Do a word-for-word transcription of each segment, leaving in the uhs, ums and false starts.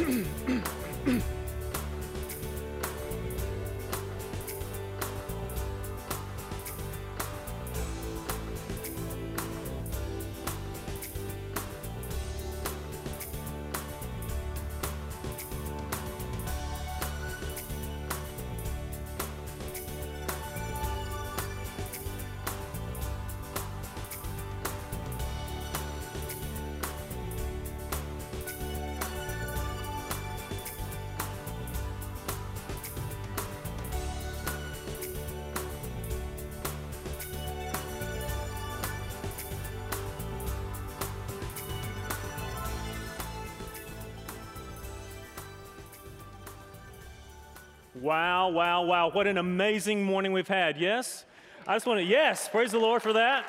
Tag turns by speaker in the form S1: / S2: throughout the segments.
S1: Wow, wow, wow. What an amazing morning we've had, yes? I just want to, yes, praise the Lord for that.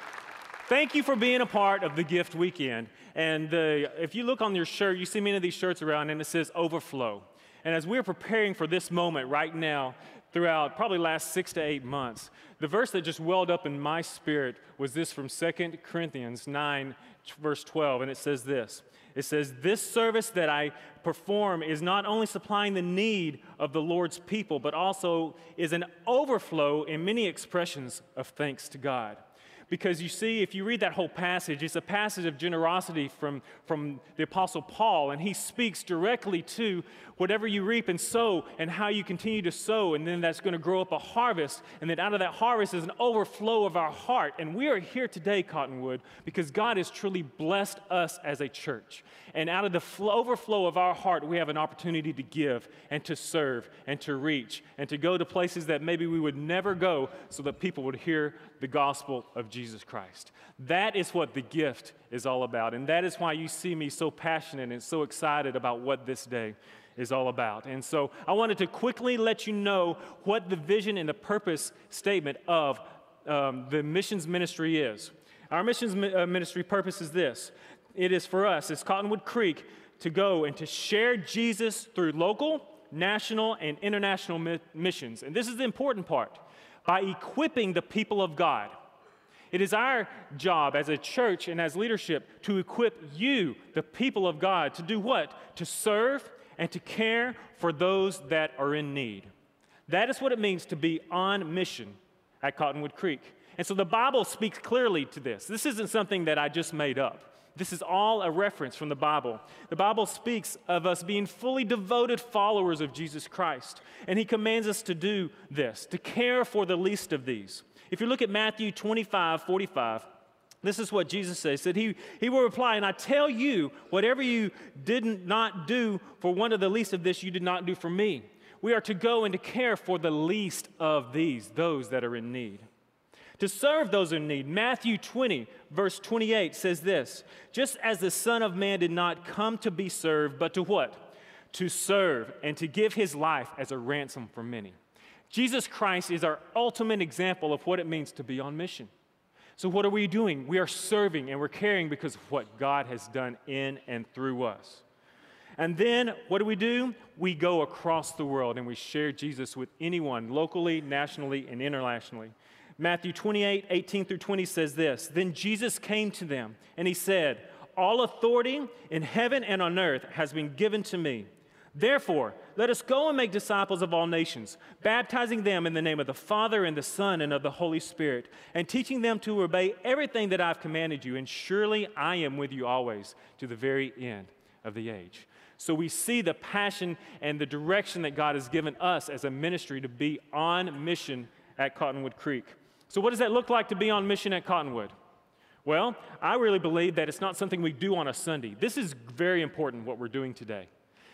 S1: Thank you for being a part of the Gift Weekend. And uh, if you look on your shirt, you see many of these shirts around, and it says Overflow. And as we're preparing for this moment right now, throughout probably last six to eight months, the verse that just welled up in my spirit was this from Second Corinthians nine, verse twelve, and it says this. It says, "This service that I perform is not only supplying the need of the Lord's people, but also is an overflow in many expressions of thanks to God." Because you see, if you read that whole passage, it's a passage of generosity from, from the Apostle Paul, and he speaks directly to whatever you reap and sow and how you continue to sow, and then that's going to grow up a harvest, and then out of that harvest is an overflow of our heart. And we are here today, Cottonwood, because God has truly blessed us as a church. And out of the flow, overflow of our heart, we have an opportunity to give and to serve and to reach and to go to places that maybe we would never go so that people would hear the gospel of Jesus Christ. That is what the gift is all about. And that is why you see me so passionate and so excited about what this day is all about. And so I wanted to quickly let you know what the vision and the purpose statement of um, the missions ministry is. Our missions mi- uh, ministry purpose is this. It is for us, as Cottonwood Creek, to go and to share Jesus through local, national, and international mi- missions. And this is the important part. By equipping the people of God. It is our job as a church and as leadership to equip you, the people of God, to do what? To serve and to care for those that are in need. That is what it means to be on mission at Cottonwood Creek. And so the Bible speaks clearly to this. This isn't something that I just made up. This is all a reference from the Bible. The Bible speaks of us being fully devoted followers of Jesus Christ. And he commands us to do this, to care for the least of these. If you look at Matthew twenty-five, forty-five, this is what Jesus says. He said, he, he will reply, "And I tell you, whatever you did not do for one of the least of this, you did not do for me." We are to go and to care for the least of these, those that are in need. To serve those in need. Matthew twenty, verse twenty-eight says this, "Just as the Son of Man did not come to be served, but to what? To serve and to give his life as a ransom for many." Jesus Christ is our ultimate example of what it means to be on mission. So what are we doing? We are serving and we're caring because of what God has done in and through us. And then what do we do? We go across the world and we share Jesus with anyone, locally, nationally, and internationally. Matthew twenty-eight, eighteen through twenty says this, "Then Jesus came to them and he said, 'All authority in heaven and on earth has been given to me. Therefore, let us go and make disciples of all nations, baptizing them in the name of the Father and the Son and of the Holy Spirit, and teaching them to obey everything that I've commanded you. And surely I am with you always to the very end of the age.'" So we see the passion and the direction that God has given us as a ministry to be on mission at Cottonwood Creek. So what does that look like to be on mission at Cottonwood? Well, I really believe that it's not something we do on a Sunday. This is very important, what we're doing today.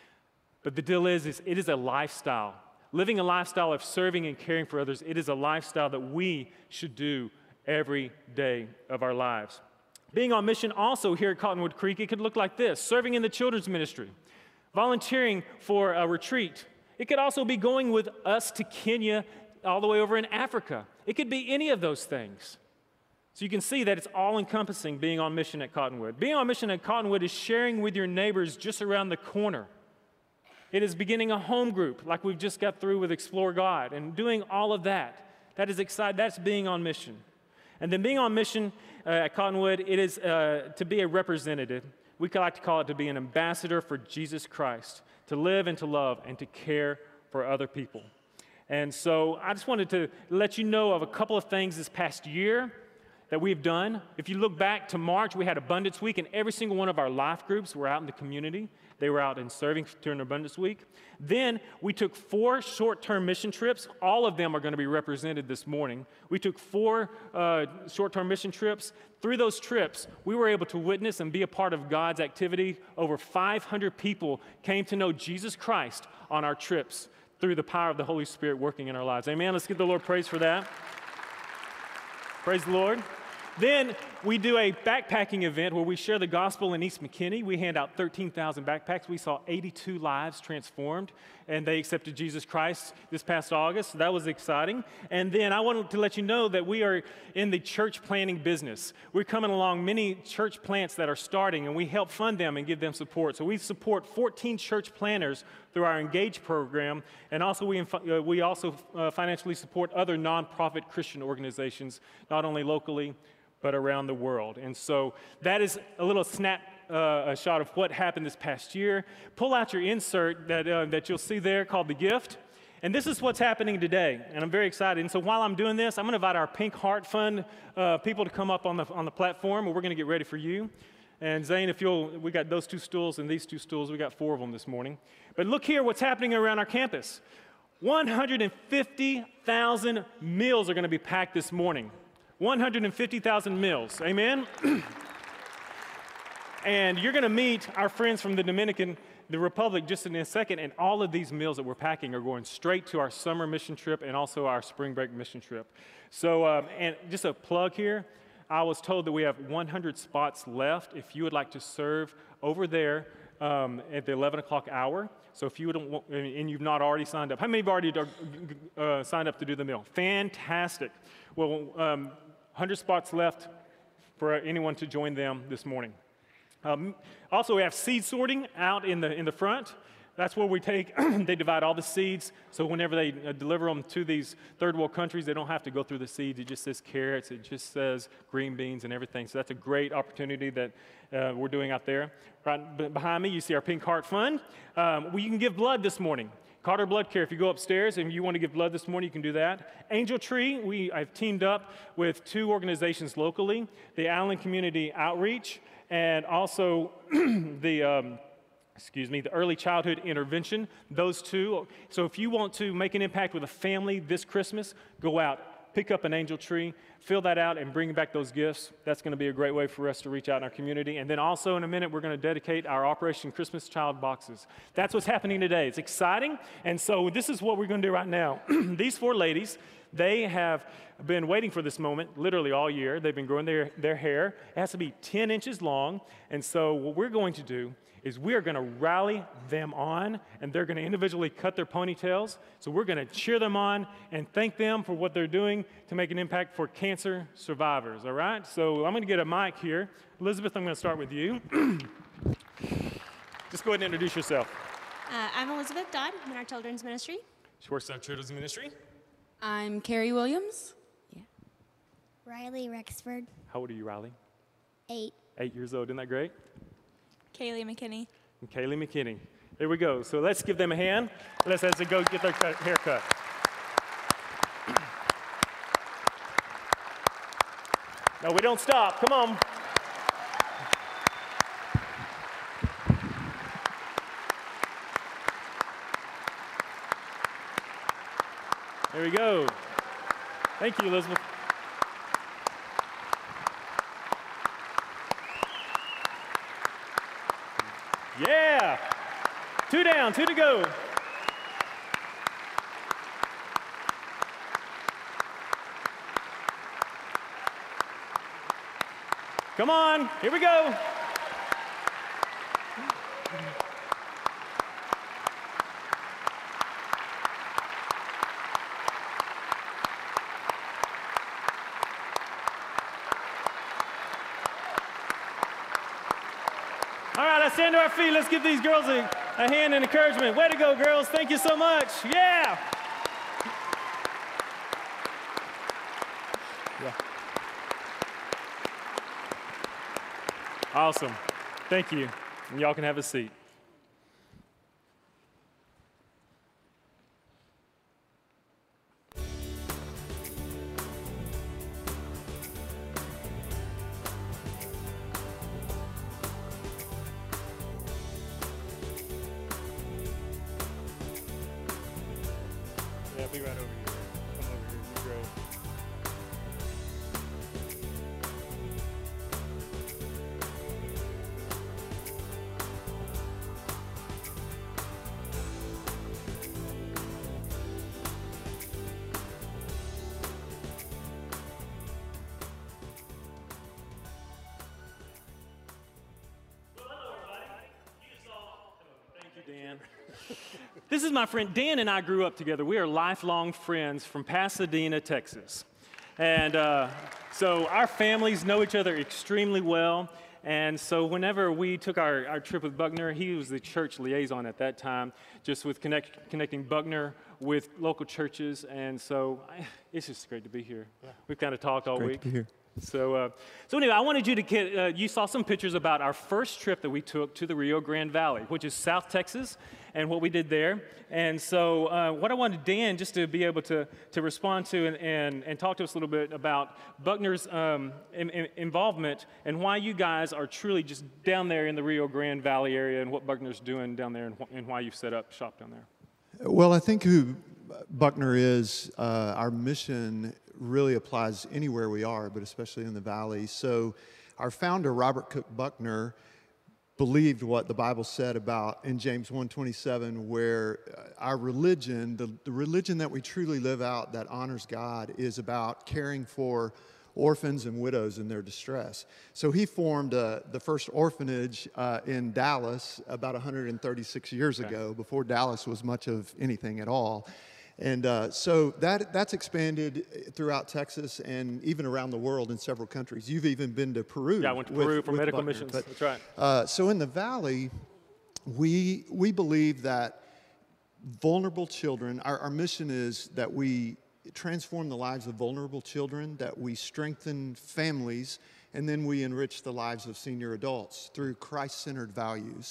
S1: But the deal is, is it is a lifestyle. Living a lifestyle of serving and caring for others, it is a lifestyle that we should do every day of our lives. Being on mission also here at Cottonwood Creek, it could look like this: serving in the children's ministry, volunteering for a retreat. It could also be going with us to Kenya, all the way over in Africa. It could be any of those things. So you can see that it's all-encompassing being on mission at Cottonwood. Being on mission at Cottonwood is sharing with your neighbors just around the corner. It is beginning a home group like we've just got through with Explore God and doing all of that. That is exciting. That's being on mission. And then being on mission uh, at Cottonwood, it is uh, to be a representative We like to call it to be an ambassador for Jesus Christ, to live and to love and to care for other people. And so I just wanted to let you know of a couple of things this past year that we've done. If you look back to March, we had Abundance Week, and every single one of our life groups were out in the community. They were out and serving during Abundance Week. Then we took four short-term mission trips. All of them are going to be represented this morning. We took four uh, short-term mission trips. Through those trips, we were able to witness and be a part of God's activity. Over five hundred people came to know Jesus Christ on our trips through the power of the Holy Spirit working in our lives. Amen. Let's give the Lord praise for that. Praise the Lord. Then we do a backpacking event where we share the gospel in East McKinney. We hand out thirteen thousand backpacks. We saw eighty-two lives transformed, and they accepted Jesus Christ this past August. So that was exciting. And then I wanted to let you know that we are in the church planting business. We're coming along many church plants that are starting, and we help fund them and give them support. So we support fourteen church planters through our Engage program, and also we, uh, we also uh, financially support other nonprofit Christian organizations, not only locally, but around the world. And so that is a little snap uh, a shot of what happened this past year. Pull out your insert that, uh, that you'll see there called The Gift. And this is what's happening today, and I'm very excited. And so while I'm doing this, I'm going to invite our Pink Heart Fund uh, people to come up on the, on the platform, and we're going to get ready for you. And Zane, if you'll, we got those two stools and these two stools. We got four of them this morning. But look here what's happening around our campus. one hundred fifty thousand meals are going to be packed this morning. one hundred fifty thousand meals, amen? And you're going to meet our friends from the Dominican the Republic just in a second, and all of these meals that we're packing are going straight to our summer mission trip and also our spring break mission trip. So, um, and just a plug here, I was told that we have one hundred spots left if you would like to serve over there um, at the eleven o'clock hour. So if you don't want, and you've not already signed up, how many have already uh, signed up to do the meal? Fantastic. Well, um, one hundred spots left for anyone to join them this morning. Um, also, we have seed sorting out in the in the front. That's where we take, they divide all the seeds, so whenever they uh, deliver them to these third world countries, they don't have to go through the seeds. It just says carrots, it just says green beans and everything. So that's a great opportunity that uh, we're doing out there. Right b- behind me, you see our Pink Heart Fund. Um, well, you can give blood this morning. Carter Blood Care, if you go upstairs and you want to give blood this morning, you can do that. Angel Tree, we, I've teamed up with two organizations locally, the Allen Community Outreach, and also the, um, excuse me, the Early Childhood Intervention, those two. So if you want to make an impact with a family this Christmas, go out, pick up an angel tree, fill that out, and bring back those gifts. That's going to be a great way for us to reach out in our community. And then also in a minute, we're going to dedicate our Operation Christmas Child boxes. That's what's happening today. It's exciting. And so this is what we're going to do right now. These four ladies, they have been waiting for this moment literally all year. They've been growing their, their hair. It has to be ten inches long. And so what we're going to do is we are going to rally them on, and they're going to individually cut their ponytails. So we're going to cheer them on and thank them for what they're doing to make an impact for cancer survivors, all right? So I'm going to get a mic here. Elizabeth, I'm going to start with you. Just go ahead and introduce yourself.
S2: Uh, I'm Elizabeth Dodd. I'm in our children's ministry.
S1: She works in our children's ministry.
S3: I'm Carrie Williams.
S2: Yeah.
S4: Riley Rexford,
S1: How old are you, Riley?
S4: eight.
S1: Eight years old. Isn't that great?
S3: Kaylee McKinney.
S1: And Kaylee McKinney. There we go. So let's give them a hand. Let's as they go get their cut, haircut. No, we don't stop. Come on. There we go. Thank you, Elizabeth. Yeah. Two down, two to go. Come on, here we go. All right, let's stand to our feet. Let's give these girls a, a hand and encouragement. Way to go, girls. Thank you so much. Yeah. Yeah. Awesome. Thank you. And y'all can have a seat. Yeah, be right over here. Come over here. You're great. Thank you, Dan. This is my friend. Dan and I grew up together. We are lifelong friends from Pasadena, Texas. And uh, so our families know each other extremely well. And so whenever we took our, our trip with Buckner, he was the church liaison at that time, just with connect, connecting Buckner with local churches. And so I, it's just great to be here. Yeah. We've kind of talked all
S5: Great
S1: week.
S5: to be here.
S1: So, uh, so anyway, I wanted you to get, uh, you saw some pictures about our first trip that we took to the Rio Grande Valley, which is South Texas, and what we did there. And so uh, what I wanted Dan just to be able to, to respond to and, and, and talk to us a little bit about Buckner's um, in, in involvement and why you guys are truly just down there in the Rio Grande Valley area and what Buckner's doing down there and, wh and why you've set up shop down there.
S5: Well, I think who Buckner is, uh, our mission really applies anywhere we are, but especially in the valley. So our founder, Robert Cook Buckner, believed what the Bible said about in James one twenty-seven, where our religion, the, the religion that we truly live out that honors God, is about caring for orphans and widows in their distress. So he formed uh, the first orphanage uh, in Dallas about one hundred thirty-six years
S1: okay.
S5: ago, before Dallas was much of anything at all. And uh, so that that's expanded throughout Texas and even around the world in several countries. You've even been to Peru.
S1: Yeah, I went to
S5: with,
S1: Peru for
S5: with
S1: medical
S5: Buckner.
S1: missions.
S5: But,
S1: That's right.
S5: Uh, so in the valley, we we believe that vulnerable children. Our, our mission is that we transform the lives of vulnerable children, that we strengthen families, and then we enrich the lives of senior adults through Christ-centered values.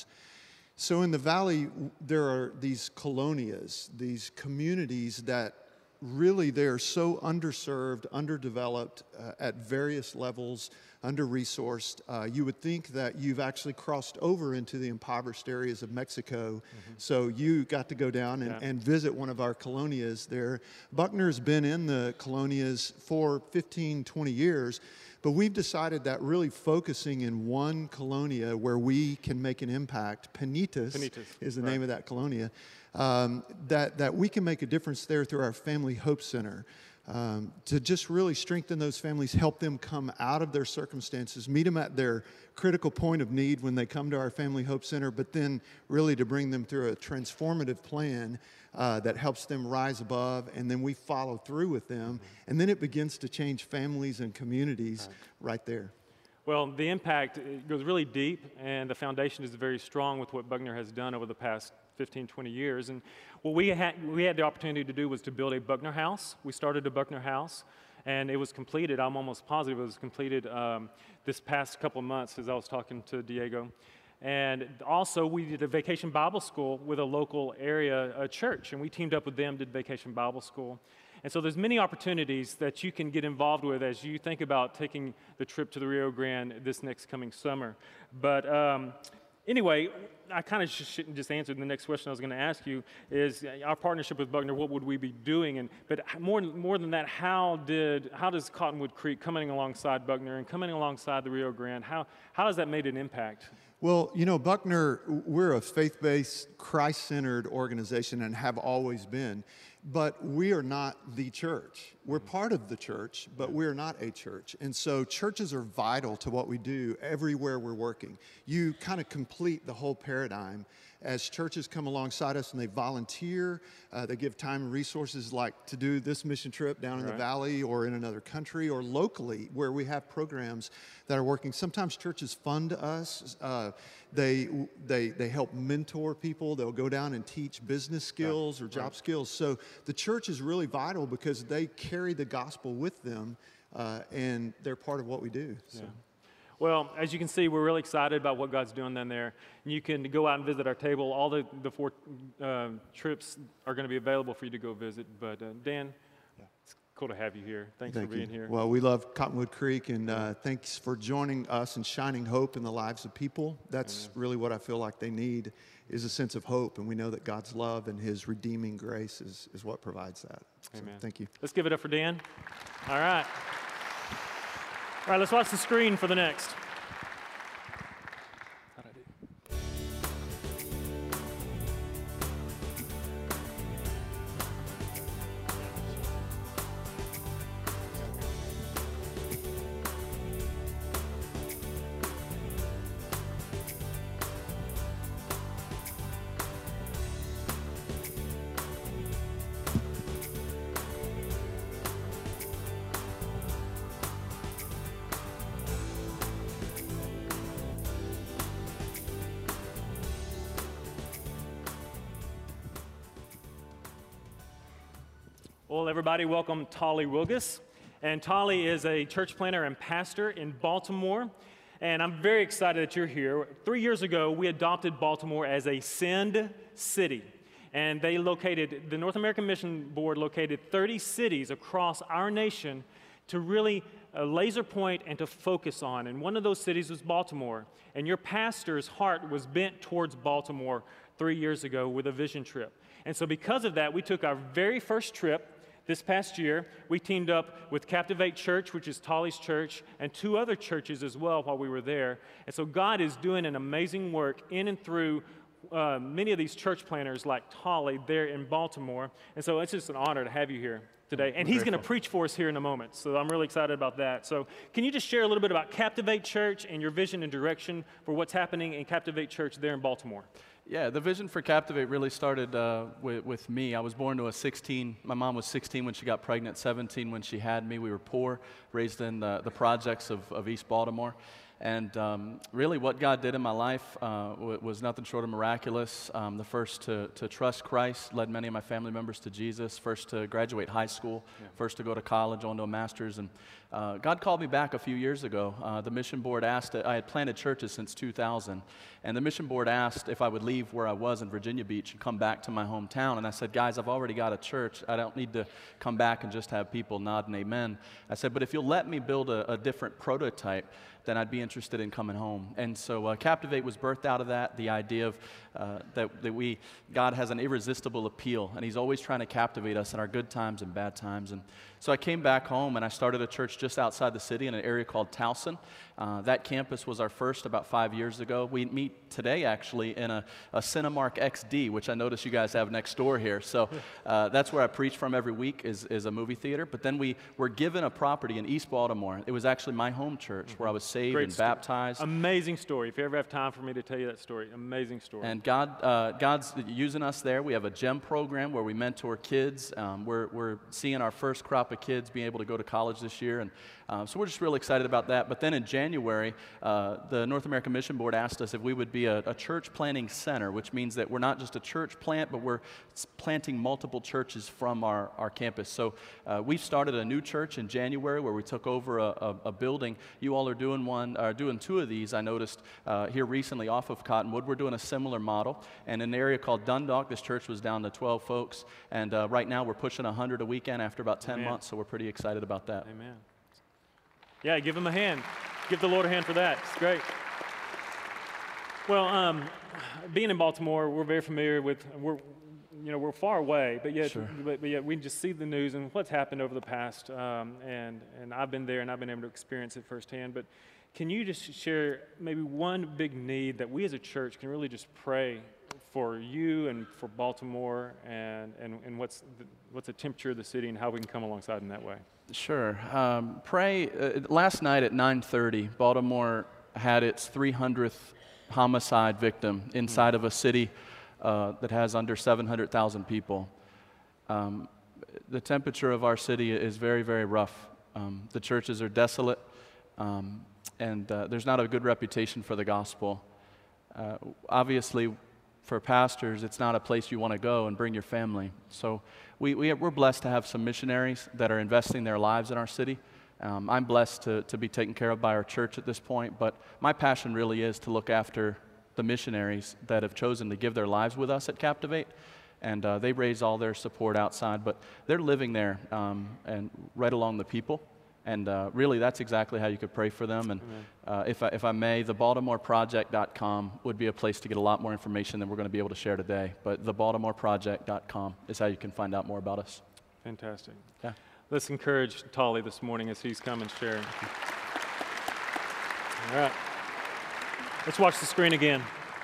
S5: So in the valley, there are these colonias, these communities that really they're so underserved, underdeveloped uh, at various levels, under-resourced. Uh, you would think that you've actually crossed over into the impoverished areas of Mexico. Mm-hmm. So you got to go down and, yeah. and visit one of our colonias there. Buckner's been in the colonias for fifteen, twenty years. But we've decided that really focusing in one colonia where we can make an impact, Penitas,
S1: Penitas.
S5: is the
S1: right.
S5: name of that colonia, um, that, that we can make a difference there through our Family Hope Center. Um, to just really strengthen those families, help them come out of their circumstances, meet them at their critical point of need when they come to our Family Hope Center, but then really to bring them through a transformative plan uh, that helps them rise above, and then we follow through with them, and then it begins to change families and communities right, right there.
S1: Well, the impact goes really deep, and the foundation is very strong with what Buckner has done over the past fifteen, twenty years. And what we had, we had the opportunity to do was to build a Buckner house. We started a Buckner house, and it was completed. I'm almost positive it was completed um, this past couple of months as I was talking to Diego. And also, we did a vacation Bible school with a local area a church, and we teamed up with them, did vacation Bible school. And so there's many opportunities that you can get involved with as you think about taking the trip to the Rio Grande this next coming summer. But um, anyway, I kind of sh shouldn't just answer the next question I was going to ask you is our partnership with Buckner, what would we be doing? And but more, more than that, how did how does Cottonwood Creek coming alongside Buckner and coming alongside the Rio Grande, how, how has that made an impact?
S5: Well, you know, Buckner, we're a faith-based, Christ-centered organization and have always been, but we are not the church. We're part of the church, but we're not a church. And so churches are vital to what we do everywhere we're working. You kind of complete the whole paradigm as churches come alongside us and they volunteer, uh, they give time and resources like to do this mission trip down in
S1: right.
S5: the valley or in another country or locally where we have programs that are working. Sometimes churches fund us. Uh, they, they, they help mentor people. They'll go down and teach business skills right. or job right. skills. So the church is really vital because they carry the gospel with them uh, and they're part of what we do. So.
S1: Yeah. Well, as you can see, we're really excited about what God's doing down there. And you can go out and visit our table. All the, the four uh, trips are going to be available for you to go visit. But uh, Dan, it's cool to have you here. Thanks
S5: Thank
S1: for being
S5: you.
S1: here.
S5: Well, we love Cottonwood Creek, and uh, thanks for joining us and shining hope in the lives of people. That's
S1: Amen.
S5: really what I feel like they need, is a sense of hope, and we know that God's love and his redeeming grace is, is what provides that. So,
S1: Amen.
S5: thank you.
S1: Let's give it up for Dan. All right. All right, let's watch the screen for the next. How'd I do? Well, everybody, welcome Tolly Wilgus. And Tolly is a church planter and pastor in Baltimore. And I'm very excited that you're here. Three years ago, we adopted Baltimore as a Send City. And they located, the North American Mission Board located thirty cities across our nation to really uh, laser point and to focus on. And one of those cities was Baltimore. And your pastor's heart was bent towards Baltimore three years ago with a vision trip. And so because of that, we took our very first trip this past year. We teamed up with Captivate Church, which is Tolly's church, and two other churches as well while we were there. And so God is doing an amazing work in and through uh, many of these church planners like Tolly there in Baltimore. And so it's just an honor to have you here today. And he's going to preach for us here in a moment. So I'm really excited about that. So can you just share a little bit about Captivate Church and your vision and direction for what's happening in Captivate Church there in Baltimore?
S6: Yeah, the vision for Captivate really started uh, with, with me. I was born to a sixteen, my mom was sixteen when she got pregnant, seventeen when she had me. We were poor, raised in the, the projects of, of East Baltimore. And um, really what God did in my life uh, w- was nothing short of miraculous. Um, the first to, to trust Christ, led many of my family members to Jesus, first to graduate high school, yeah. first to go to college, on to a master's. And uh, God called me back a few years ago. Uh, the mission board asked, I had planted churches since two thousand, and the mission board asked if I would leave where I was in Virginia Beach and come back to my hometown. And I said, guys, I've already got a church. I don't need to come back and just have people nod and amen. I said, but if you'll let me build a, a different prototype, then I'd be interested in coming home. And so uh, Captivate was birthed out of that, the idea of uh, that, that we, God has an irresistible appeal, and he's always trying to captivate us in our good times and bad times. And so I came back home, and I started a church just outside the city in an area called Towson. Uh, that campus was our first about five years ago. We meet today, actually, in a, a Cinemark X D, which I notice you guys have next door here. So uh, that's where I preach from every week, is, is a movie theater. But then we were given a property in East Baltimore. It was actually my home church, mm-hmm. where I was saved Great and story. baptized.
S1: Amazing story. If you ever have time for me to tell you that story, amazing story.
S6: And God, uh, God's using us there. We have a GEM program where we mentor kids. Um, we're, we're seeing our first crop of kids being able to go to college this year. And uh, so we're just really excited about that. But then in January, uh, the North American Mission Board asked us if we would be a, a church planting center, which means that we're not just a church plant, but we're planting multiple churches from our, our campus. So uh, we've started a new church in January where we took over a, a, a building. You all are doing one, are doing two of these, I noticed uh, here recently off of Cottonwood. We're doing a similar model. And in an area called Dundalk, this church was down to twelve folks. And uh, right now we're pushing one hundred a weekend after about ten
S1: Amen.
S6: months, so we're pretty excited about that.
S1: Amen. Yeah, give him a hand. Give the Lord a hand for that. It's great. Well, um, being in Baltimore, we're very familiar with, we're, you know, we're far away, but yet,
S6: Sure.
S1: but, but yet we just see the news and what's happened over the past, um, and, and I've been there and I've been able to experience it firsthand. But can you just share maybe one big need that we as a church can really just pray for you and for Baltimore, and, and, and what's, the, what's the temperature of the city and how we can come alongside in that way?
S6: Sure. Um, pray. Uh, last night at nine thirty, Baltimore had its three hundredth homicide victim inside mm. of a city uh, that has under seven hundred thousand people. Um, the temperature of our city is very, very rough. Um, the churches are desolate, um, and uh, there's not a good reputation for the gospel. Uh, obviously, for pastors, it's not a place you want to go and bring your family. So we, we, we're blessed to have some missionaries that are investing their lives in our city. Um, I'm blessed to, to be taken care of by our church at this point, but my passion really is to look after the missionaries that have chosen to give their lives with us at Captivate. And uh, they raise all their support outside, but they're living there um, and right along the people. And uh, really, that's exactly how you could pray for them. And uh, if, I, if I may, the baltimore project dot com would be a place to get a lot more information than we're going to be able to share today. But the baltimore project dot com is how you can find out more about us.
S1: Fantastic.
S6: Yeah.
S1: Let's encourage Tolly this morning as he's come and sharing. All right. Let's watch the screen again.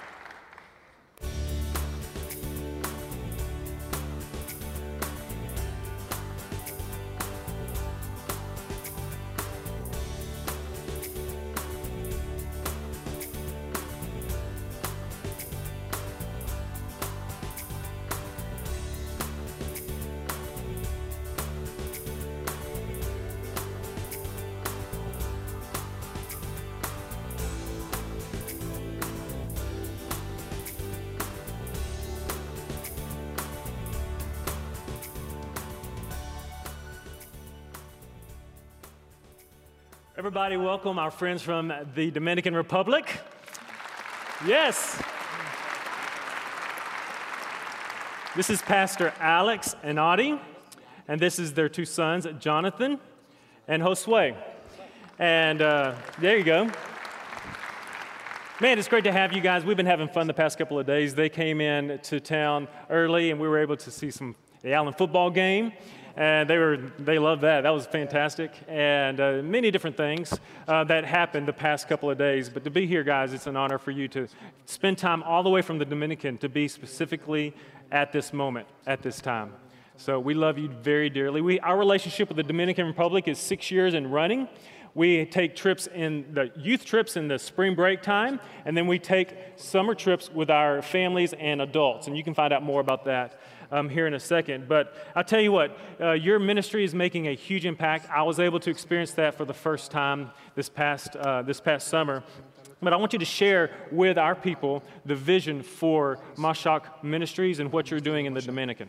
S1: Everybody, welcome our friends from the Dominican Republic. Yes. This is Pastor Alex and Audie, and this is their two sons, Jonathan and Josue. And uh, there you go. Man, it's great to have you guys. We've been having fun the past couple of days. They came in to town early, and we were able to see some the Allen football game. And they were they loved that. That was fantastic. And uh, many different things uh, that happened the past couple of days. But to be here, guys, it's an honor for you to spend time all the way from the Dominican to be specifically at this moment, at this time. So we love you very dearly. We, our relationship with the Dominican Republic is six years in running. We take trips in the youth trips in the spring break time, and then we take summer trips with our families and adults. And you can find out more about that um, here in a second. But I'll tell you what, uh, your ministry is making a huge impact. I was able to experience that for the first time this past uh, this past summer. But I want you to share with our people the vision for Mashak Ministries and what you're doing in the Dominican.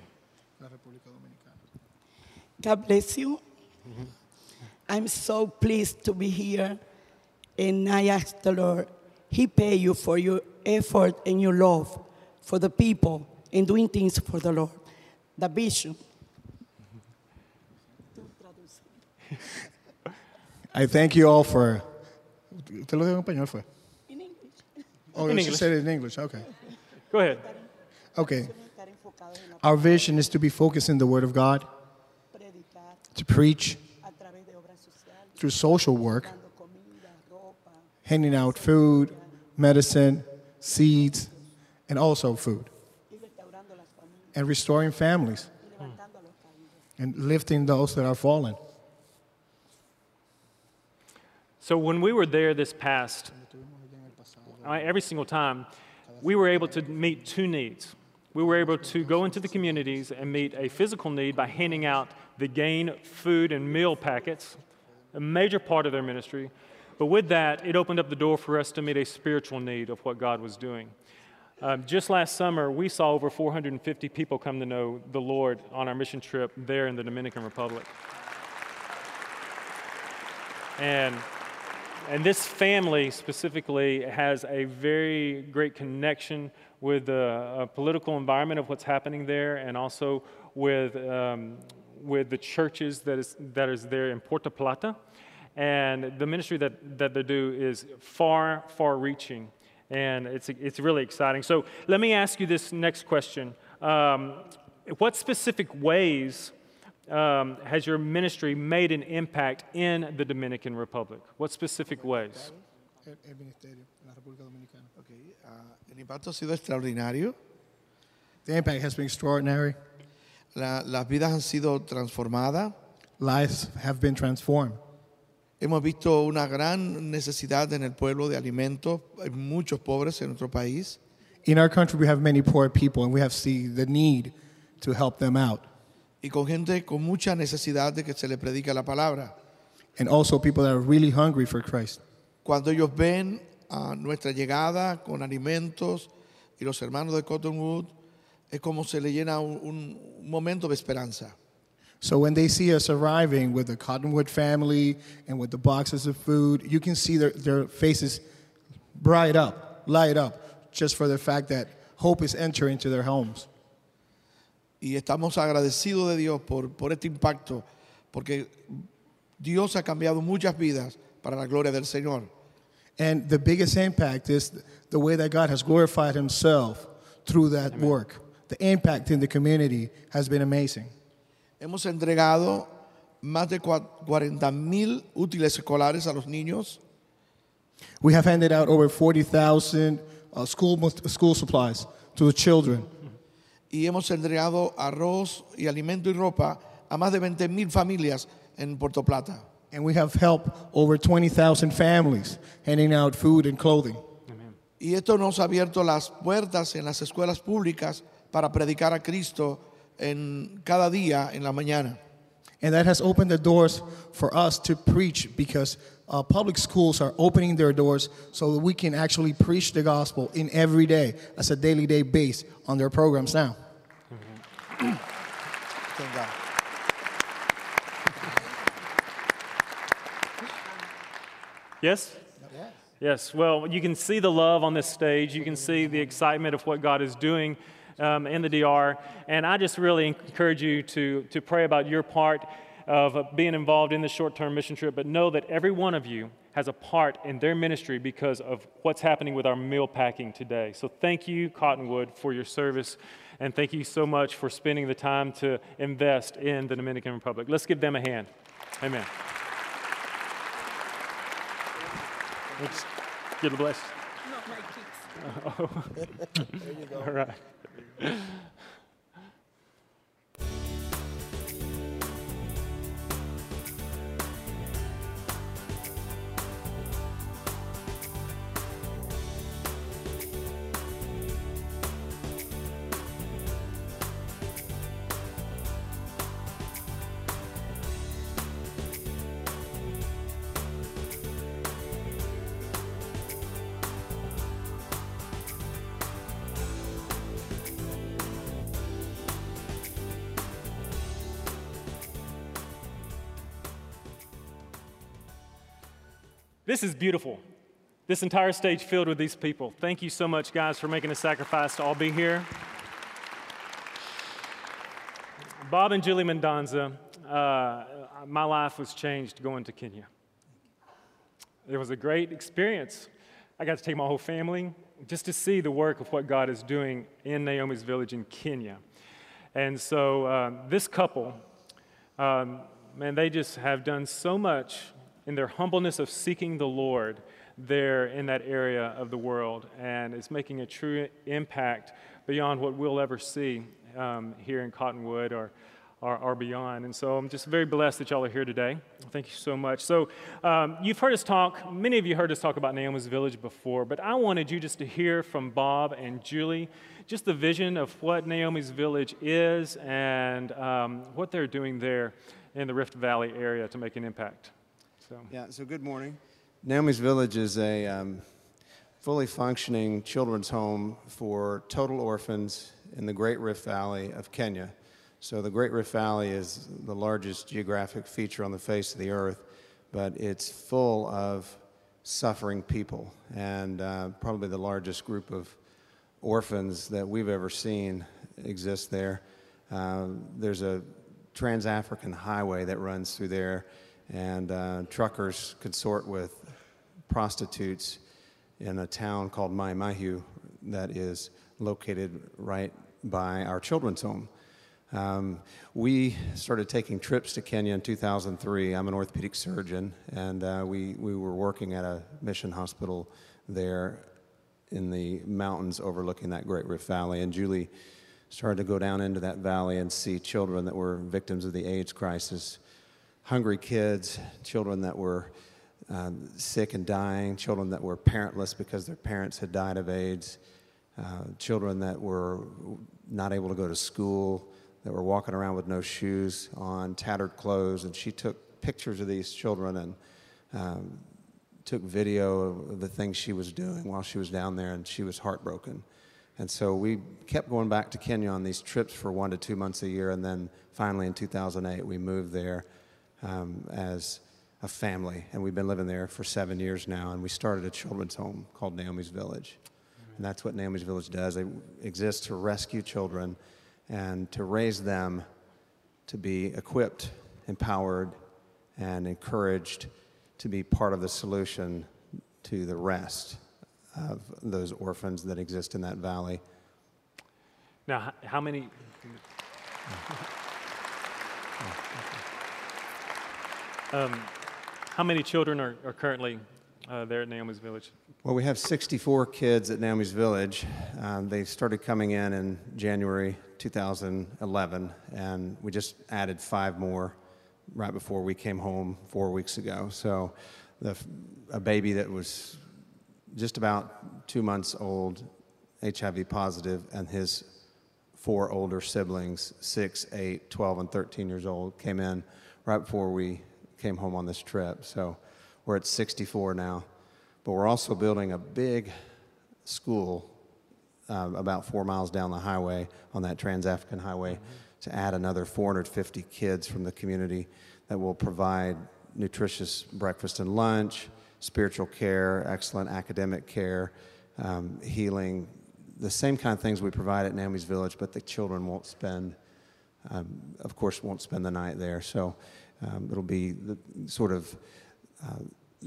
S7: God bless you. Mm-hmm. I'm so pleased to be here, and I ask the Lord, He pay you for your effort and your love for the people and doing things for the Lord. The vision.
S8: I thank you all for. ¿Te lo digo en español fue?
S7: In English.
S8: Oh,
S1: In
S8: she
S1: English.
S8: said it in English. Okay.
S1: Go ahead.
S8: Okay. Our vision is to be focused in the Word of God, to preach through social work, handing out food, medicine, seeds, and also food, and restoring families, and lifting those that are fallen.
S1: So when we were there this past, I- every single time, we were able to meet two needs. We were able to go into the communities and meet a physical need by handing out the GAIN food and meal packets, a major part of their ministry. But with that, it opened up the door for us to meet a spiritual need of what God was doing. Um, just last summer, we saw over four hundred fifty people come to know the Lord on our mission trip there in the Dominican Republic. And, and this family specifically has a very great connection with the uh, political environment of what's happening there, and also with um, with the churches that is that is there in Puerto Plata. And the ministry that, that they do is far, far-reaching, and it's it's really exciting. So let me ask you this next question. Um, what specific ways um, has your ministry made an impact in the Dominican Republic? What specific ways?
S9: Okay, uh, el impacto ha sido extraordinario.
S8: The impact has been extraordinary.
S9: La- las vidas han sido transformadas.
S8: Lives have been transformed.
S9: Hemos visto una gran necesidad en el pueblo de alimentos. Hay muchos pobres en nuestro país.
S8: In our country, we have many poor people, and we have seen the need to help them out.
S9: Y con gente con mucha necesidad de que se le predique la palabra.
S8: And also people that are really hungry for Christ.
S9: Cuando ellos ven a nuestra llegada con alimentos y los hermanos de Cottonwood, es como se le llena un, un momento de esperanza.
S8: So when they see us arriving with the Cottonwood family and with the boxes of food, you can see their, their faces bright up, light up, just for the fact that hope is entering into their homes.
S9: Y estamos agradecidos de Dios por, por este impacto, porque Dios ha cambiado muchas vidas para la gloria del Señor.
S8: And the biggest impact is the way that God has glorified himself through that Amen. Work. The impact in the community has been amazing.
S9: Hemos entregado más de cuarenta mil útiles escolares a los niños.
S8: We have handed out over forty thousand uh, school, school supplies to the children.
S9: Y hemos entregado arroz y alimento y ropa a más de veinte mil familias en Puerto Plata.
S8: And we have helped over twenty thousand families, handing out food and clothing.
S9: Amen. Y esto nos ha abierto las puertas en las escuelas públicas para predicar a Cristo en cada día en la mañana.
S8: And that has opened the doors for us to preach, because uh, public schools are opening their doors so that we can actually preach the gospel in every day as a daily day base on their programs now.
S9: Mm-hmm. Thank God.
S1: Yes? Yes. Well, you can see the love on this stage. You can see the excitement of what God is doing um, in the D R. And I just really encourage you to, to pray about your part of uh, being involved in the short-term mission trip, but know that every one of you has a part in their ministry because of what's happening with our meal packing today. So thank you, Cottonwood, for your service. And thank you so much for spending the time to invest in the Dominican Republic. Let's give them a hand. Amen. Let's get a blessed.
S7: Not my kids.
S1: Oh.
S7: There you go.
S1: All right. This is beautiful. This entire stage filled with these people. Thank you so much, guys, for making a sacrifice to all be here. Bob and Julie Mendonza, uh, my life was changed going to Kenya. It was a great experience. I got to take my whole family just to see the work of what God is doing in Naomi's village in Kenya. And so uh, this couple, um, man, they just have done so much in their humbleness of seeking the Lord there in that area of the world, and it's making a true impact beyond what we'll ever see um, here in Cottonwood or, or, or beyond. And so I'm just very blessed that y'all are here today. Thank you so much. So um, you've heard us talk, many of you heard us talk about Naomi's Village before, but I wanted you just to hear from Bob and Julie just the vision of what Naomi's Village is and um, what they're doing there in the Rift Valley area to make an impact. So.
S10: Yeah, so good morning. Naomi's Village is a um, fully functioning children's home for total orphans in the Great Rift Valley of Kenya. So the Great Rift Valley is the largest geographic feature on the face of the earth, but it's full of suffering people, and uh, probably the largest group of orphans that we've ever seen exist there. Uh, there's a Trans-African highway that runs through there, and uh, truckers consort with prostitutes in a town called Mai Mahiu that is located right by our children's home. Um, we started taking trips to Kenya in two thousand three. I'm an orthopedic surgeon, and uh, we, we were working at a mission hospital there in the mountains overlooking that Great Rift Valley, and Julie started to go down into that valley and see children that were victims of the AIDS crisis. Hungry kids, children that were uh, sick and dying, children that were parentless because their parents had died of AIDS, uh, children that were not able to go to school, that were walking around with no shoes on, tattered clothes. And she took pictures of these children and um, took video of the things she was doing while she was down there, and she was heartbroken And so we kept going back to Kenya on these trips for one to two months a year, and then finally in two thousand eight we moved there um, as a family, and we've been living there for seven years now, and we started a children's home called Naomi's Village. And that's what Naomi's Village does. It exists to rescue children and to raise them to be equipped, empowered, and encouraged to be part of the solution to the rest of those orphans that exist in that valley.
S1: Now, h- how many? um, how many children are, are currently uh, there at Naomi's Village?
S10: Well, we have sixty-four kids at Naomi's Village. Um, they started coming in in January two thousand eleven, and we just added five more right before we came home four weeks ago. So the, a baby that was just about two months old, H I V positive, and his four older siblings, six, eight, twelve, and thirteen years old, came in right before we came home on this trip. So we're at sixty-four now. But we're also building a big school uh, about four miles down the highway on that Trans-African Highway mm-hmm. to add another four hundred fifty kids from the community that will provide nutritious breakfast and lunch, spiritual care, excellent academic care, um, healing, the same kind of things we provide at Naomi's Village, but the children won't spend, um, of course, won't spend the night there. So um, it'll be the, sort of uh,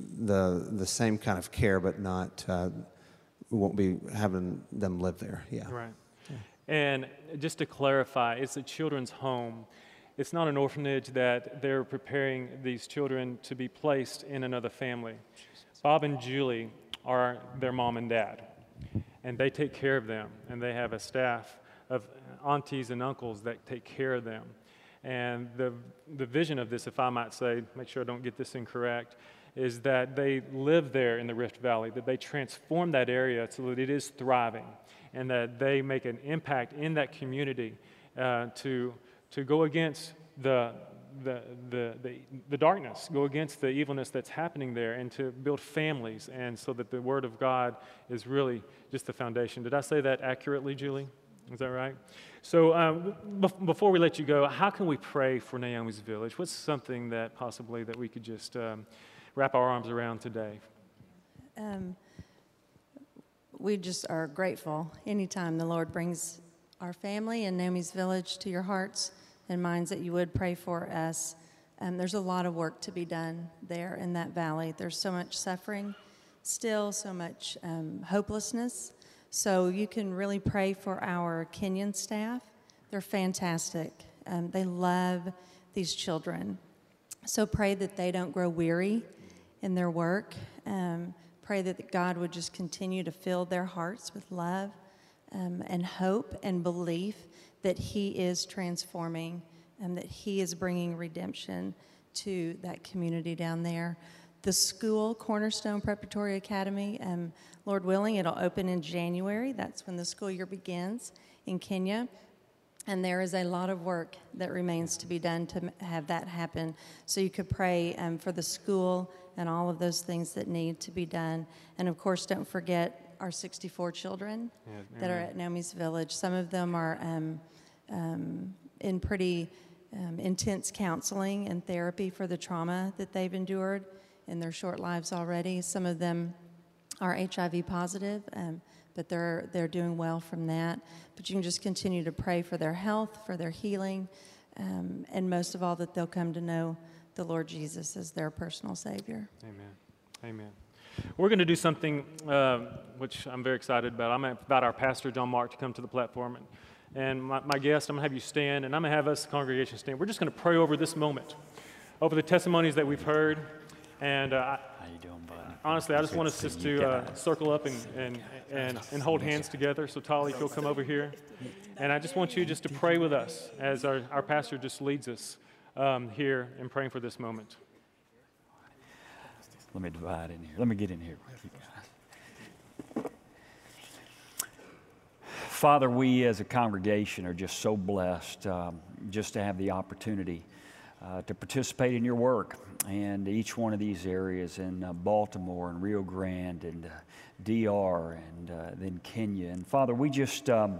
S10: the the same kind of care, but not, uh, we won't be having them live there. Yeah.
S1: Right. Yeah. And just to clarify, it's a children's home. It's not an orphanage that they're preparing these children to be placed in another family. Bob and Julie are their mom and dad, and they take care of them, and they have a staff of aunties and uncles that take care of them. And the, the vision of this, if I might say, make sure I don't get this incorrect, is that they live there in the Rift Valley, that they transform that area so that it is thriving, and that they make an impact in that community uh, to, to go against the, the, the, the, the darkness, go against the evilness that's happening there, and to build families, and so that the Word of God is really just the foundation. Did I say that accurately, Julie? Is that right? So um, b- before we let you go, how can we pray for Naomi's Village? What's something that possibly that we could just um, wrap our arms around today?
S11: Um, we just are grateful anytime the Lord brings our family and Naomi's Village to your hearts and minds that you would pray for us. Um, there's a lot of work to be done there in that valley. There's so much suffering still, so much um, hopelessness. So you can really pray for our Kenyan staff. They're fantastic. Um, they love these children. So pray that they don't grow weary in their work. Um, pray that God would just continue to fill their hearts with love um, and hope and belief that He is transforming and that He is bringing redemption to that community down there. The school, Cornerstone Preparatory Academy, um, Lord willing, it'll open in January. That's when the school year begins in Kenya. And there is a lot of work that remains to be done to have that happen. So you could pray um, for the school and all of those things that need to be done. And of course, don't forget our sixty-four children yeah, that are at Naomi's Village. Some of them are um, um, in pretty um, intense counseling and therapy for the trauma that they've endured in their short lives already. Some of them are H I V positive, um, but they're they're doing well from that. But you can just continue to pray for their health, for their healing, um, and most of all, that they'll come to know the Lord Jesus as their personal Savior.
S1: Amen. Amen. We're going to do something uh, which I'm very excited about. I'm going to invite our pastor, John Mark, to come to the platform. And, and my, my guest, I'm going to have you stand, and I'm going to have us, the congregation, stand. We're just going to pray over this moment, over the testimonies that we've heard. And uh,
S12: how you doing, bud?
S1: Honestly, I just want us just to uh, circle up and, and, and, and hold hands together. So, Tali, if you'll come over here. And I just want you just to pray with us as our, our pastor just leads us um, here in praying for this moment.
S12: Let me divide in here. Let me get in here with you guys. Father, we as a congregation are just so blessed um, just to have the opportunity uh, to participate in your work. And each one of these areas in uh, Baltimore and Rio Grande and uh, D R and uh, then Kenya. And Father, we just... Um,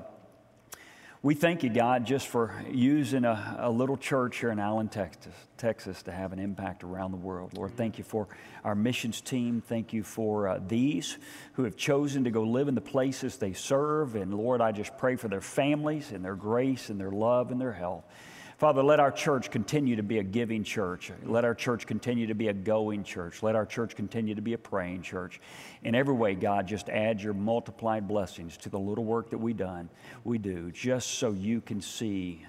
S12: We thank you, God, just for using a, a little church here in Allen, Texas, Texas to have an impact around the world. Lord, thank you for our missions team. Thank you for uh, these who have chosen to go live in the places they serve. And Lord, I just pray for their families and their grace and their love and their health. Father, let our church continue to be a giving church. Let our church continue to be a going church. Let our church continue to be a praying church. In every way, God, just add your multiplied blessings to the little work that we done, we do, just so you can see,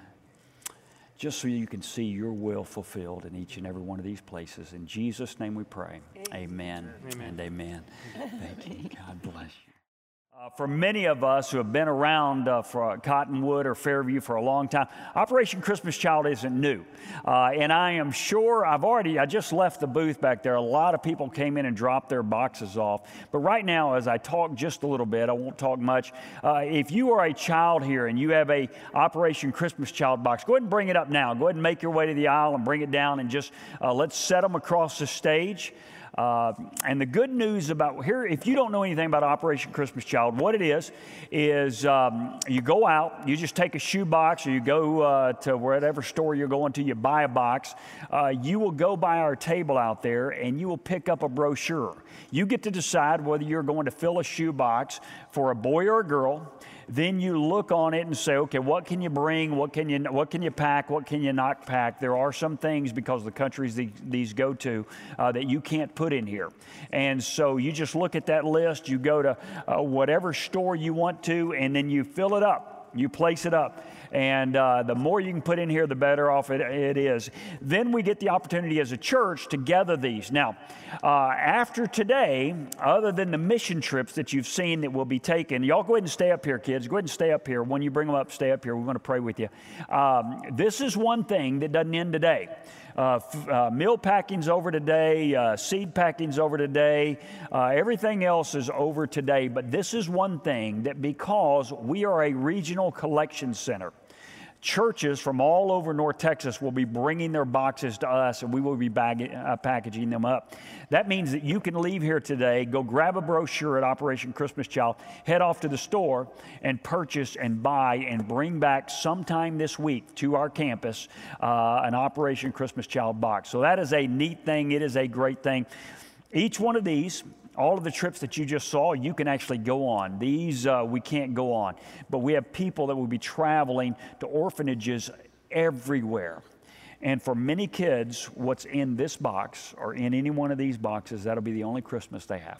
S12: just so you can see your will fulfilled in each and every one of these places. In Jesus' name we pray. Amen, amen. And amen. Thank you. God bless you. Uh, for many of us who have been around uh, for Cottonwood or Fairview for a long time, Operation Christmas Child isn't new. Uh, and I am sure I've already, I just left the booth back there. A lot of people came in and dropped their boxes off. But right now, as I talk just a little bit, I won't talk much. Uh, if you are a child here and you have a Operation Christmas Child box, go ahead and bring it up now. Go ahead and make your way to the aisle and bring it down and just uh, let's set them across the stage. Uh, and the good news about here, if you don't know anything about Operation Christmas Child, what it is, is um, you go out, you just take a shoe box, or you go uh, to whatever store you're going to, you buy a box. Uh, you will go by our table out there, and you will pick up a brochure. You get to decide whether you're going to fill a shoe box for a boy or a girl. Then you look on it and say, okay, what can you bring? What can you, what can you pack? What can you not pack? There are some things, because of the countries these, these go to, uh, that you can't put in here. And so you just look at that list. You go to uh, whatever store you want to, and then you fill it up. You place it up. And uh, the more you can put in here, the better off it, it is. Then we get the opportunity as a church to gather these. Now, uh, after today, other than the mission trips that you've seen that will be taken, y'all go ahead and stay up here, kids. Go ahead and stay up here. When you bring them up, stay up here. We want to pray with you. Um, this is one thing that doesn't end today. Uh, f- uh, meal packing's over today, uh, seed packing's over today, uh, everything else is over today. But this is one thing that, because we are a regional collection center, churches from all over North Texas will be bringing their boxes to us, and we will be bagging, uh, packaging them up. That means that you can leave here today, go grab a brochure at Operation Christmas Child, head off to the store and purchase and buy and bring back sometime this week to our campus uh, an Operation Christmas Child box. So that is a neat thing. It is a great thing. Each one of these, all of the trips that you just saw, you can actually go on. These uh, we can't go on. But we have people that will be traveling to orphanages everywhere. And for many kids, what's in this box or in any one of these boxes, that'll be the only Christmas they have.